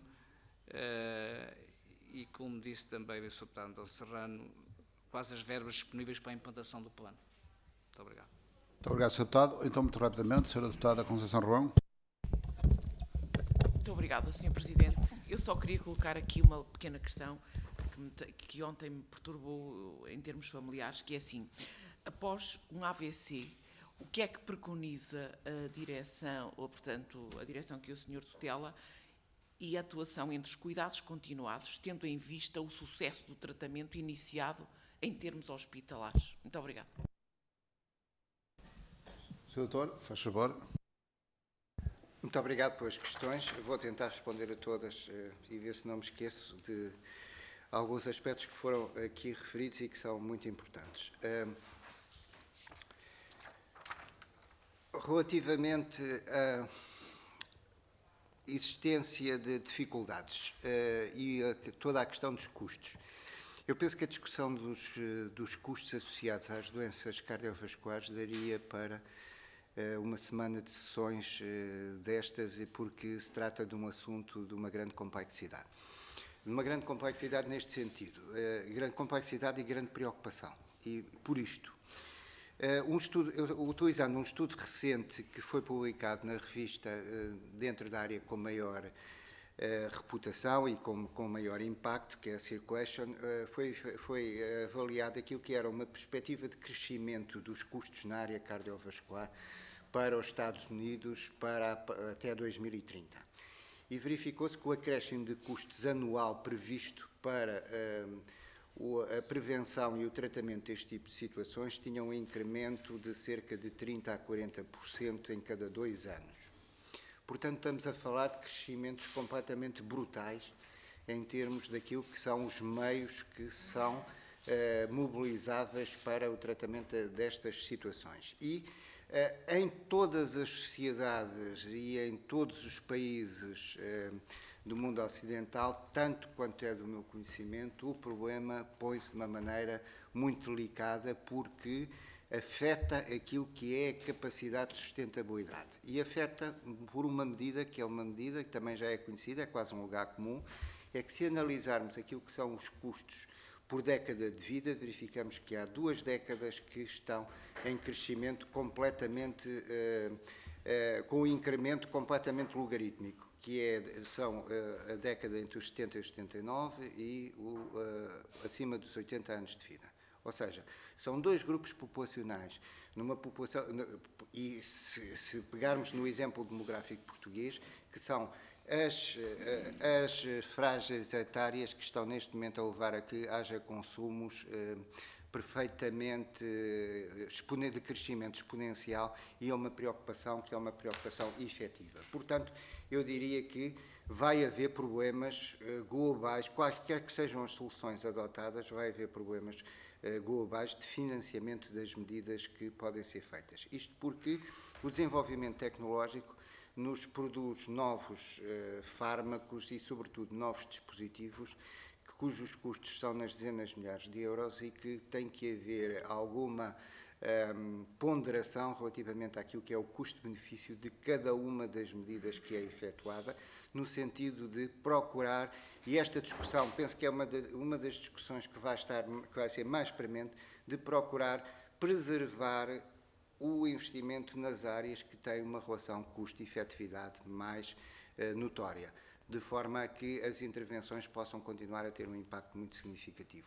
Speaker 4: e como disse também o Sr. Deputado António Serrano, quais as verbas disponíveis para a implantação do plano. Muito obrigado.
Speaker 1: Muito obrigado, Sr. Deputado. Então, muito rapidamente, Sra. Deputada Conceição Romão.
Speaker 7: Muito obrigada, Sr. Presidente. Eu só queria colocar aqui uma pequena questão que ontem me perturbou em termos familiares, que é assim, após um AVC, o que é que preconiza a direção, ou portanto, a direção que o Sr. tutela, e a atuação entre os cuidados continuados, tendo em vista o sucesso do tratamento iniciado em termos hospitalares? Muito obrigada.
Speaker 1: Sr. Doutor, faz favor.
Speaker 5: Muito obrigado pelas questões. Eu vou tentar responder a todas e ver se não me esqueço de alguns aspectos que foram aqui referidos e que são muito importantes. Relativamente à existência de dificuldades e toda a questão dos custos, eu penso que a discussão dos custos associados às doenças cardiovasculares daria para uma semana de sessões destas, porque se trata de um assunto de uma grande complexidade. Uma grande complexidade neste sentido, grande complexidade e grande preocupação. E por isto, utilizando um estudo recente que foi publicado na revista dentro da área com maior reputação e com maior impacto, que é a Circulation, foi avaliado aquilo que era uma perspectiva de crescimento dos custos na área cardiovascular para os Estados Unidos até 2030. E verificou-se que o acréscimo de custos anual previsto para a prevenção e o tratamento deste tipo de situações tinha um incremento de cerca de 30% a 40% em cada 2 anos. Portanto, estamos a falar de crescimentos completamente brutais em termos daquilo que são os meios que são mobilizáveis para o tratamento destas situações. E em todas as sociedades e em todos os países do mundo ocidental, tanto quanto é do meu conhecimento, o problema põe-se de uma maneira muito delicada, porque afeta aquilo que é a capacidade de sustentabilidade. E afeta por uma medida que é uma medida que também já é conhecida, é quase um lugar comum, é que se analisarmos aquilo que são os custos por década de vida, verificamos que há 2 décadas que estão em crescimento completamente, com um incremento completamente logarítmico, que são a década entre os 70 e os 79 e acima dos 80 anos de vida. Ou seja, são 2 grupos populacionais. Numa população, e se pegarmos no exemplo demográfico português, que são as franjas etárias que estão neste momento a levar a que haja consumos perfeitamente de crescimento exponencial e é uma preocupação que é uma preocupação efetiva. Portanto, eu diria que vai haver problemas globais, quaisquer que sejam as soluções adotadas, vai haver problemas globais de financiamento das medidas que podem ser feitas. Isto porque o desenvolvimento tecnológico nos produz novos fármacos e, sobretudo, novos dispositivos cujos custos são nas dezenas de milhares de euros e que tem que haver alguma ponderação relativamente àquilo que é o custo-benefício de cada uma das medidas que é efetuada, no sentido de procurar, e esta discussão, penso que é uma das discussões que vai ser mais premente, de procurar preservar o investimento nas áreas que têm uma relação custo-efetividade mais notória, de forma a que as intervenções possam continuar a ter um impacto muito significativo.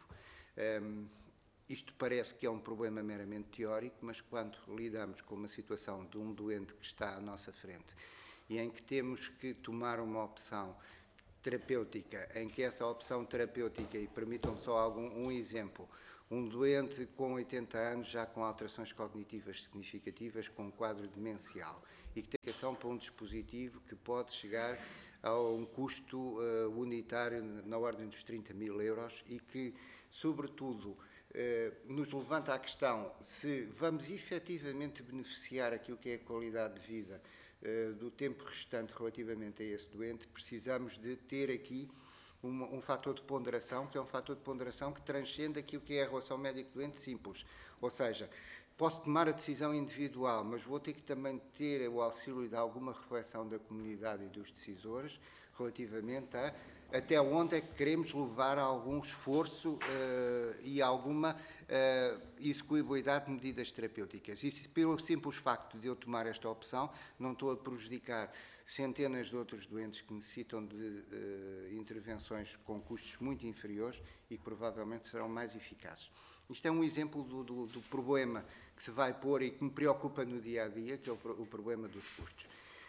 Speaker 5: Isto parece que é um problema meramente teórico, mas quando lidamos com uma situação de um doente que está à nossa frente e em que temos que tomar uma opção terapêutica, em que essa opção terapêutica, e permitam só um exemplo, um doente com 80 anos, já com alterações cognitivas significativas, com um quadro demencial, e que tem aplicação para um dispositivo que pode chegar a um custo unitário na ordem dos 30.000 euros e que, sobretudo, nos levanta a questão se vamos efetivamente beneficiar aquilo que é a qualidade de vida do tempo restante relativamente a esse doente, precisamos de ter aqui um fator de ponderação, que é um fator de ponderação que transcende aquilo que é a relação médico-doente simples. Ou seja, posso tomar a decisão individual, mas vou ter que também ter o auxílio de alguma reflexão da comunidade e dos decisores relativamente a até onde é que queremos levar algum esforço e alguma execuibilidade de medidas terapêuticas. E se, pelo simples facto de eu tomar esta opção, não estou a prejudicar centenas de outros doentes que necessitam de intervenções com custos muito inferiores e que provavelmente serão mais eficazes. Isto é um exemplo do problema que se vai pôr e que me preocupa no dia-a-dia, que é o problema dos custos.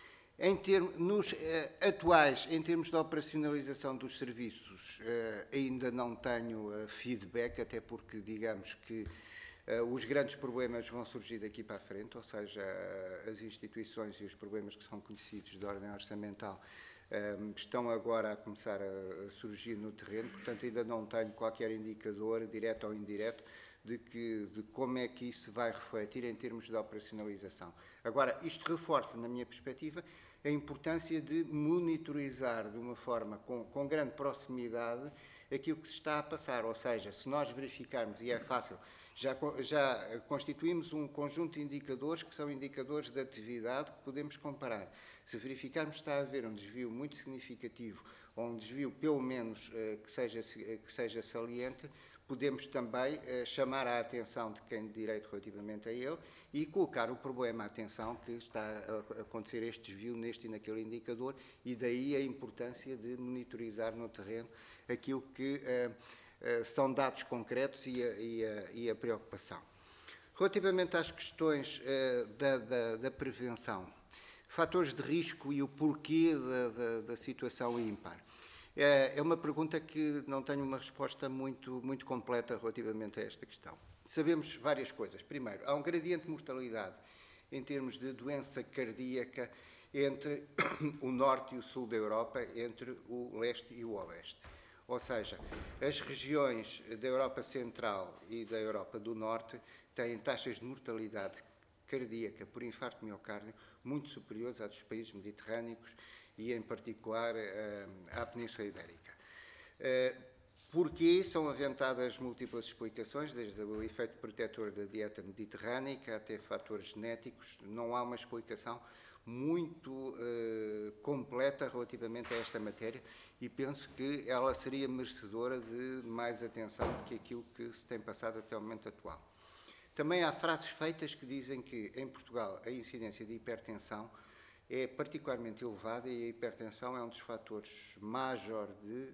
Speaker 5: Nos atuais, em termos de operacionalização dos serviços, ainda não tenho feedback, até porque, digamos que os grandes problemas vão surgir daqui para a frente, ou seja, as instituições e os problemas que são conhecidos de ordem orçamental estão agora a começar a surgir no terreno, portanto ainda não tenho qualquer indicador, direto ou indireto, de como é que isso vai refletir em termos de operacionalização. Agora, isto reforça, na minha perspectiva, a importância de monitorizar de uma forma com grande proximidade aquilo que se está a passar, ou seja, se nós verificarmos, e é fácil, já constituímos um conjunto de indicadores que são indicadores de atividade que podemos comparar. Se verificarmos que está a haver um desvio muito significativo, ou um desvio pelo menos que seja saliente, podemos também chamar a atenção de quem de direito relativamente a ele e colocar o problema à atenção que está a acontecer este desvio neste e naquele indicador, e daí a importância de monitorizar no terreno aquilo que são dados concretos e a preocupação. Relativamente às questões da prevenção, fatores de risco e o porquê da situação ímpar. É uma pergunta que não tenho uma resposta muito completa relativamente a esta questão. Sabemos várias coisas. Primeiro, há um gradiente de mortalidade em termos de doença cardíaca entre o norte e o sul da Europa, entre o leste e o oeste. Ou seja, as regiões da Europa Central e da Europa do Norte têm taxas de mortalidade cardíaca por infarto de miocárdio muito superiores às dos países mediterrâneos e, em particular, à Península Ibérica. Porquê? São aventadas múltiplas explicações, desde o efeito protetor da dieta mediterrânica até fatores genéticos. Não há uma explicação muito completa relativamente a esta matéria e penso que ela seria merecedora de mais atenção do que aquilo que se tem passado até o momento atual. Também há frases feitas que dizem que, em Portugal, a incidência de hipertensão é particularmente elevada e a hipertensão é um dos fatores major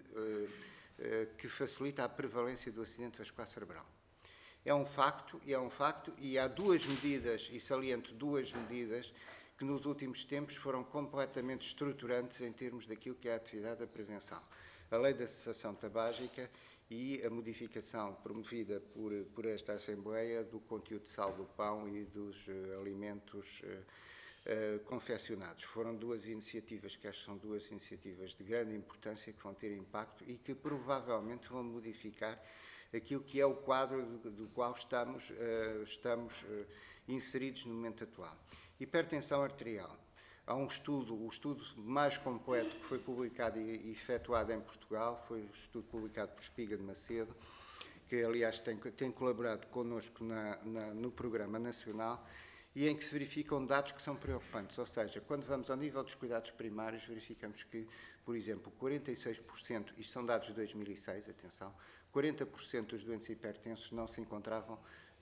Speaker 5: que facilita a prevalência do acidente vascular cerebral. É um facto, e há duas medidas, e saliento duas medidas, que nos últimos tempos foram completamente estruturantes em termos daquilo que é a atividade da prevenção. A lei da cessação tabágica e a modificação promovida por esta Assembleia do conteúdo de sal do pão e dos alimentos confeccionados. Foram duas iniciativas que acho que são duas iniciativas de grande importância, que vão ter impacto e que provavelmente vão modificar aquilo que é o quadro do qual estamos inseridos no momento atual. Hipertensão arterial. Há um estudo, o estudo mais completo que foi publicado e efetuado em Portugal, foi o estudo publicado por Espiga de Macedo, que aliás tem colaborado connosco no Programa Nacional, e em que se verificam dados que são preocupantes, ou seja, quando vamos ao nível dos cuidados primários, verificamos que, por exemplo, 46%, isto são dados de 2006, atenção, 40% dos doentes hipertensos não se encontravam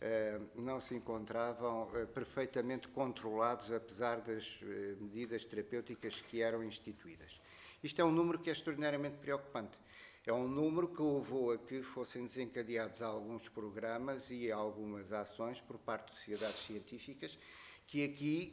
Speaker 5: perfeitamente controlados, apesar das medidas terapêuticas que eram instituídas. Isto é um número que é extraordinariamente preocupante. É um número que levou a que fossem desencadeados alguns programas e algumas ações por parte de sociedades científicas, que aqui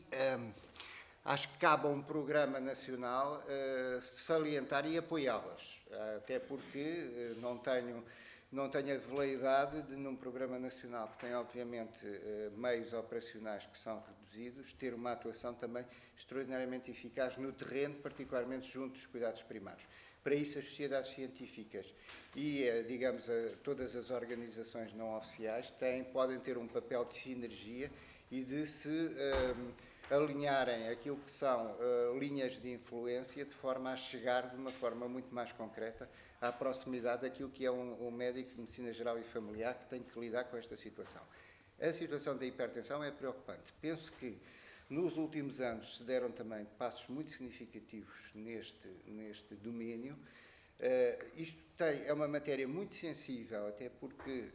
Speaker 5: acho que cabe a um programa nacional salientar e apoiá-las, até porque não tenho a veleidade de, num programa nacional que tem, obviamente, meios operacionais que são reduzidos, ter uma atuação também extraordinariamente eficaz no terreno, particularmente junto dos cuidados primários. Para isso, as sociedades científicas e, digamos, todas as organizações não oficiais podem ter um papel de sinergia e de se alinharem aquilo que são linhas de influência de forma a chegar de uma forma muito mais concreta à proximidade daquilo que é um médico de medicina geral e familiar que tem que lidar com esta situação. A situação da hipertensão é preocupante. Penso que nos últimos anos se deram também passos muito significativos neste domínio. Isto é uma matéria muito sensível, até porque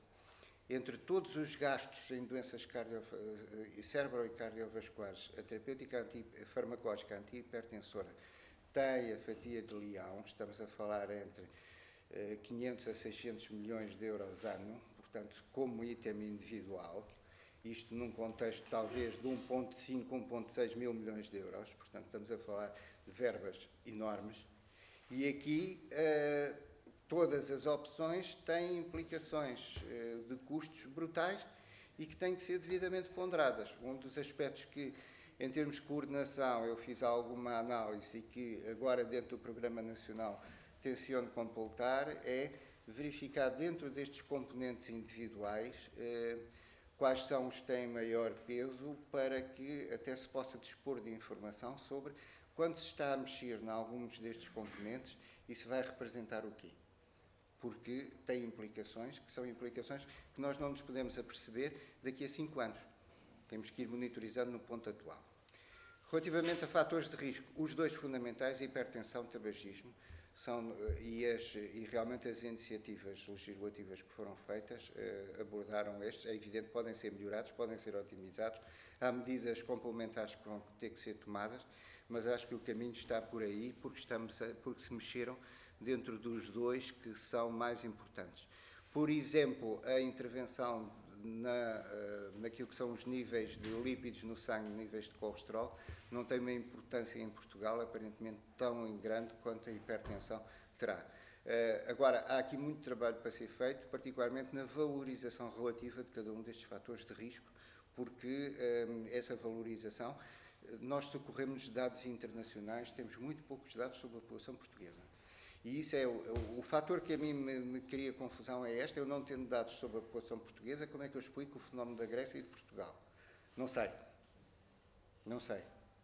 Speaker 5: entre todos os gastos em doenças cerebro- e cardiovasculares, a terapêutica farmacológica antihipertensora tem a fatia de leão, estamos a falar entre 500 a 600 milhões de euros ano, portanto, como item individual, isto num contexto talvez de 1,5, 1,6 mil milhões de euros, portanto, estamos a falar de verbas enormes, e aqui todas as opções têm implicações de custos brutais e que têm que ser devidamente ponderadas. Um dos aspectos que, em termos de coordenação, eu fiz alguma análise e que agora dentro do Programa Nacional tenciono completar é verificar dentro destes componentes individuais quais são os que têm maior peso para que até se possa dispor de informação sobre quando se está a mexer em alguns destes componentes, isso vai representar o quê? Porque tem implicações que são implicações que nós não nos podemos aperceber daqui a 5 anos. Temos que ir monitorizando no ponto atual. Relativamente a fatores de risco, os dois fundamentais, a hipertensão e o tabagismo, e realmente as iniciativas legislativas que foram feitas abordaram estes. É evidente que podem ser melhorados, podem ser otimizados. Há medidas complementares que vão ter que ser tomadas, mas acho que o caminho está por aí, porque se mexeram dentro dos dois que são mais importantes. Por exemplo, a intervenção naquilo que são os níveis de lípidos no sangue, níveis de colesterol, não tem uma importância em Portugal, aparentemente tão grande quanto a hipertensão terá. Agora, há aqui muito trabalho para ser feito, particularmente na valorização relativa de cada um destes fatores de risco, porque essa valorização, nós socorremos de dados internacionais, temos muito poucos dados sobre a população portuguesa. E isso é o fator que a mim me cria confusão é este, eu não tendo dados sobre a população portuguesa, como é que eu explico o fenómeno da Grécia e de Portugal? Não sei. Não sei.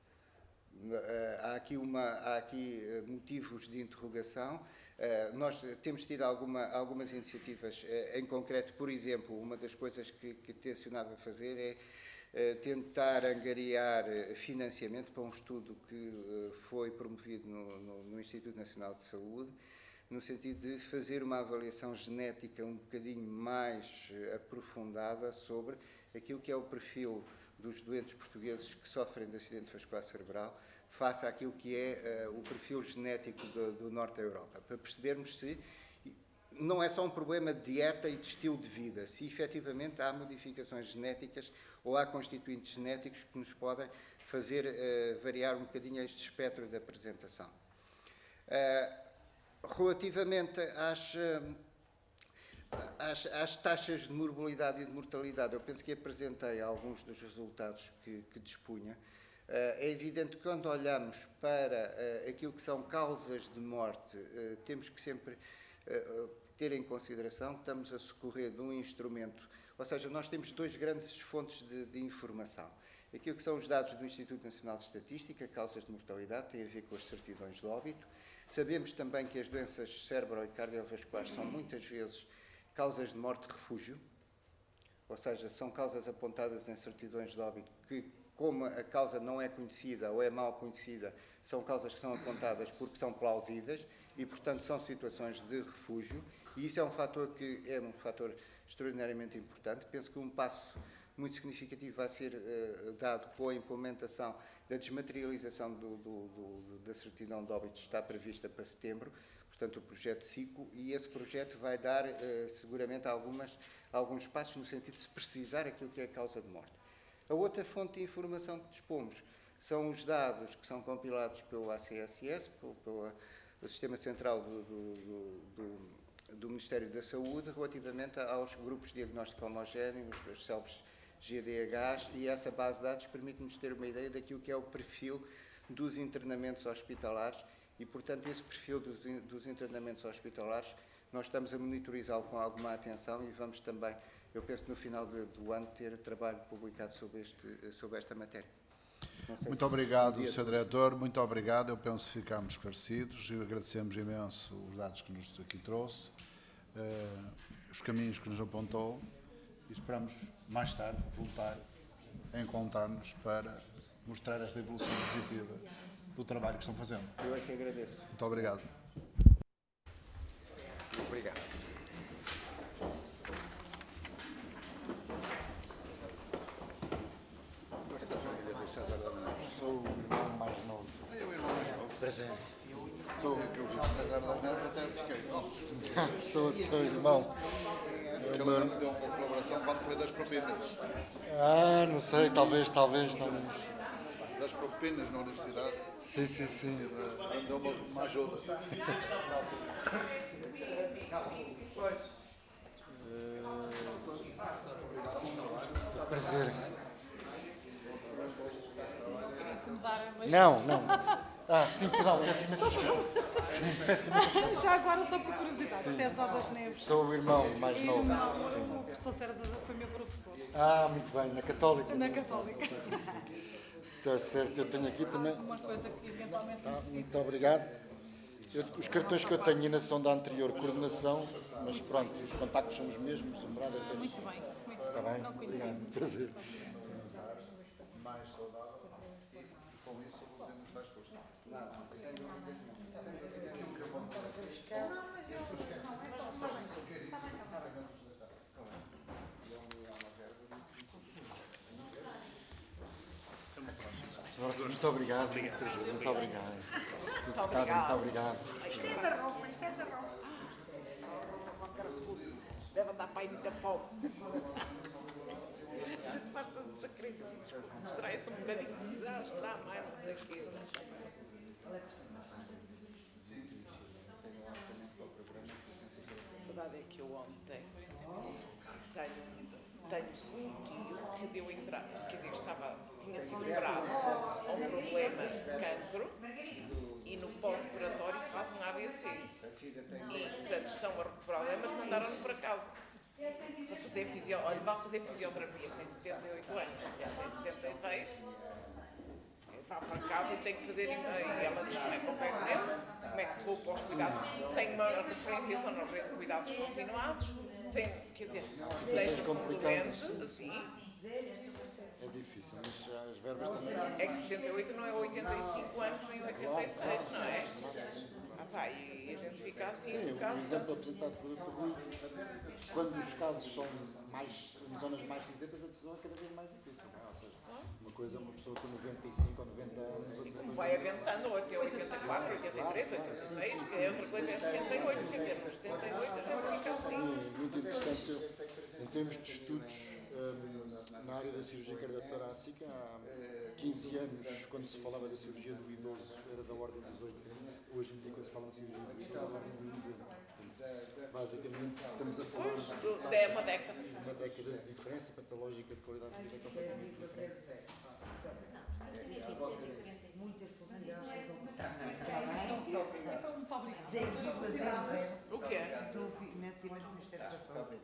Speaker 5: Há aqui motivos de interrogação. Nós temos tido algumas iniciativas, em concreto, por exemplo, uma das coisas que tencionava fazer é tentar angariar financiamento para um estudo que foi promovido no Instituto Nacional de Saúde, no sentido de fazer uma avaliação genética um bocadinho mais aprofundada sobre aquilo que é o perfil dos doentes portugueses que sofrem de acidente vascular cerebral face àquilo que é o perfil genético do norte da Europa, para percebermos se não é só um problema de dieta e de estilo de vida, se efetivamente há modificações genéticas ou há constituintes genéticos que nos podem fazer variar um bocadinho este espectro da apresentação. Relativamente Às taxas de morbilidade e de mortalidade, eu penso que apresentei alguns dos resultados que dispunha. É evidente que quando olhamos para aquilo que são causas de morte, temos que sempre ter em consideração que estamos a socorrer de um instrumento, ou seja, nós temos duas grandes fontes de informação. Aquilo que são os dados do Instituto Nacional de Estatística, causas de mortalidade, tem a ver com as certidões de óbito. Sabemos também que as doenças cérebro- e cardiovasculares são muitas vezes causas de morte de refúgio, ou seja, são causas apontadas em certidões de óbito que, como a causa não é conhecida ou é mal conhecida, são causas que são apontadas porque são plausíveis e, portanto, são situações de refúgio. E isso é um fator que é um fator extraordinariamente importante. Penso que um passo muito significativo vai ser dado com a implementação da desmaterialização da certidão de óbito, está prevista para setembro, portanto, o projeto CICO, e esse projeto vai dar seguramente alguns passos no sentido de se precisar aquilo que é a causa de morte. A outra fonte de informação que dispomos são os dados que são compilados pelo ACSS, pelo Sistema Central do Ministério da Saúde, relativamente aos grupos de diagnóstico homogéneos, os célebres GDHs, e essa base de dados permite-nos ter uma ideia daquilo que é o perfil dos internamentos hospitalares e, portanto, esse perfil dos internamentos hospitalares nós estamos a monitorizá-lo com alguma atenção e vamos também, eu penso, no final do ano, ter trabalho publicado sobre esta matéria.
Speaker 1: Muito obrigado, Sr. Diretor, muito obrigado. Eu penso que ficamos esclarecidos e agradecemos imenso os dados que nos aqui trouxe, os caminhos que nos apontou e esperamos mais tarde voltar a encontrar-nos para mostrar esta evolução positiva do trabalho que estão fazendo.
Speaker 5: Eu é que agradeço.
Speaker 1: Muito obrigado.
Speaker 5: Obrigado.
Speaker 8: Sou o irmão mais novo.
Speaker 1: Eu, irmão mais novo.
Speaker 8: Presente.
Speaker 1: Sou que eu vi César da Neves, até fiquei.
Speaker 8: Sou seu irmão.
Speaker 1: Ele deu uma colaboração quando foi das propinas.
Speaker 8: Ah, não sei, talvez.
Speaker 1: Das propinas na universidade.
Speaker 8: Sim.
Speaker 1: Ele deu uma ajuda.
Speaker 8: Prazer.
Speaker 6: Incomodar,
Speaker 8: Não. Ah, sim, perdão, peço imensa desculpa. Sim, peço imensa desculpa.
Speaker 6: Já agora, só por curiosidade, César das Neves.
Speaker 8: Sou o irmão mais novo.
Speaker 6: Irmão, o professor César foi meu professor.
Speaker 8: Ah, muito bem, na Católica.
Speaker 6: Na Católica.
Speaker 8: Está certo, eu tenho aqui também.
Speaker 6: Uma coisa que eventualmente necessita.
Speaker 8: Muito obrigado. Os cartões que eu tenho ainda são da anterior coordenação, mas pronto, os contactos são os mesmos, a morada é
Speaker 6: Muito bem, muito
Speaker 8: Está
Speaker 6: bem.
Speaker 8: bem?
Speaker 6: Não conheci.
Speaker 8: Obrigado, prazer.
Speaker 1: Mais saudável e com isso reduzimos tais custos.
Speaker 8: Muito obrigado. Muito obrigado. Muito obrigado.
Speaker 7: Isto é da roupa. Deve andar para aí muita fome. Faz tanto sacrifício, distrai-se um bocadinho, já está mais, não sei o quê. A verdade é que eu ontem tenho um tio que deu entrada, quer dizer, tinha sido operado a um problema de cancro e no pós-operatório faz um AVC. E, portanto, estão a recuperar, mas mandaram-no para casa. Vai fazer fisioterapia, tem 78 anos, já tem 76. Vai para casa e tem que fazer. E ela diz como é que eu pego nele, como é que vou para os cuidados, sem uma referenciação na rede de cuidados continuados, sem, quer dizer, deixa-se doente, assim.
Speaker 8: É difícil, mas as verbas também.
Speaker 7: É que 78 não é 85 anos nem 86, não é? E a gente fica assim.
Speaker 8: Sim, o exemplo apresentado pelo Dr. Rui, quando os casos são mais, em zonas mais cinzentas, a decisão é cada vez mais difícil, não é? Ou seja, uma coisa é uma pessoa com 95 ou 90 anos.
Speaker 7: E como vai aventando até 84, 83, 86, que outra coisa é 78, quer dizer, nos 78 a gente fica assim.
Speaker 8: Muito interessante, em termos de estudos na área da cirurgia cardiotorácica, há 15 anos, quando se falava da cirurgia do idoso, era da ordem dos 80. Hoje em dia, quando se fala de cirurgia do idoso, é da ordem dos 90. Basicamente, estamos a falar de
Speaker 7: É uma década.
Speaker 8: Uma década de diferença, portanto a lógica de qualidade de vida é completamente diferente.
Speaker 2: Muita felicidade.
Speaker 6: Então, muito obrigada.
Speaker 2: 0,00.
Speaker 7: O quê?
Speaker 2: Do financiamento do Ministério da Saúde.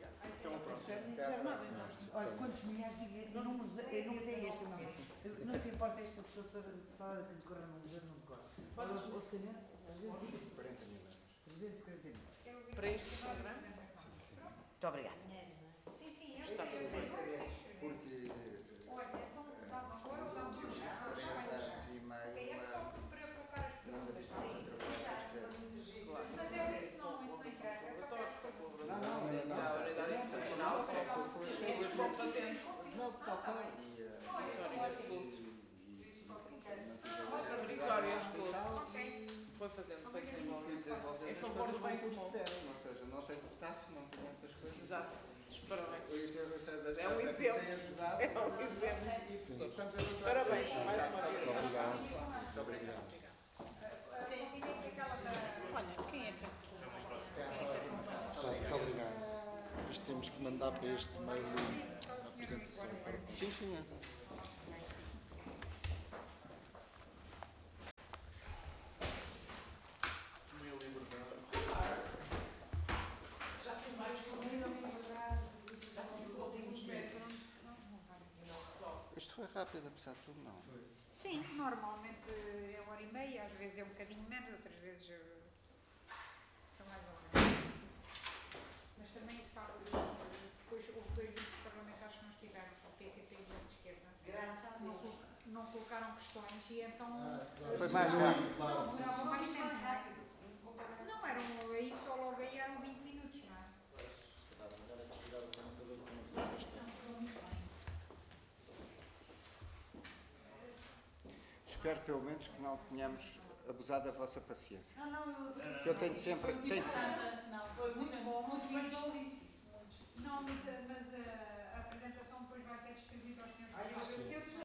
Speaker 2: Olha, quantos milhares de números, eu não tenho este número. Não se importa esta doutora que decorre no museu, não decorre. Olha, o orçamento, 340 mil. 340 mil.
Speaker 7: Para este programa?
Speaker 2: Muito obrigada.
Speaker 5: Porque
Speaker 7: Foi fazendo, foi desenvolvendo.
Speaker 5: em
Speaker 7: favor do bem comum.
Speaker 5: ou seja, não tem staff, não tem essas coisas.
Speaker 7: Exato. Parabéns.
Speaker 5: Isto é bastante das
Speaker 7: É um
Speaker 5: coisas que
Speaker 7: exemplo.
Speaker 5: tem ajudado.
Speaker 7: É um exemplo.
Speaker 5: E estamos a lutar.
Speaker 7: Parabéns, mais uma vez.
Speaker 8: Muito obrigado.
Speaker 6: Olha, quem é que...
Speaker 8: Muito obrigado. Isto temos que mandar para este mail a apresentação. Sim, sim.
Speaker 5: Isto foi rápido, apesar de tudo, não.
Speaker 9: Sim, normalmente é 1h30, às vezes é um bocadinho menos, outras vezes são mais ou menos. Mas também sabe, depois houve 2 grupos parlamentares que não estiveram, o PCP e o Bloco de Esquerda. Não colocaram questões e então...
Speaker 5: Foi mais rápido.
Speaker 9: Não, demorava mais tempo, não é? Não, eram aí, só logo aí eram 20 minutos, não é?
Speaker 5: Espero pelo menos que não tenhamos abusado da vossa paciência.
Speaker 9: Não,
Speaker 5: Eu tenho sempre.
Speaker 6: Não, foi muito bom.
Speaker 9: não, mas a apresentação depois vai ser distribuída aos senhores.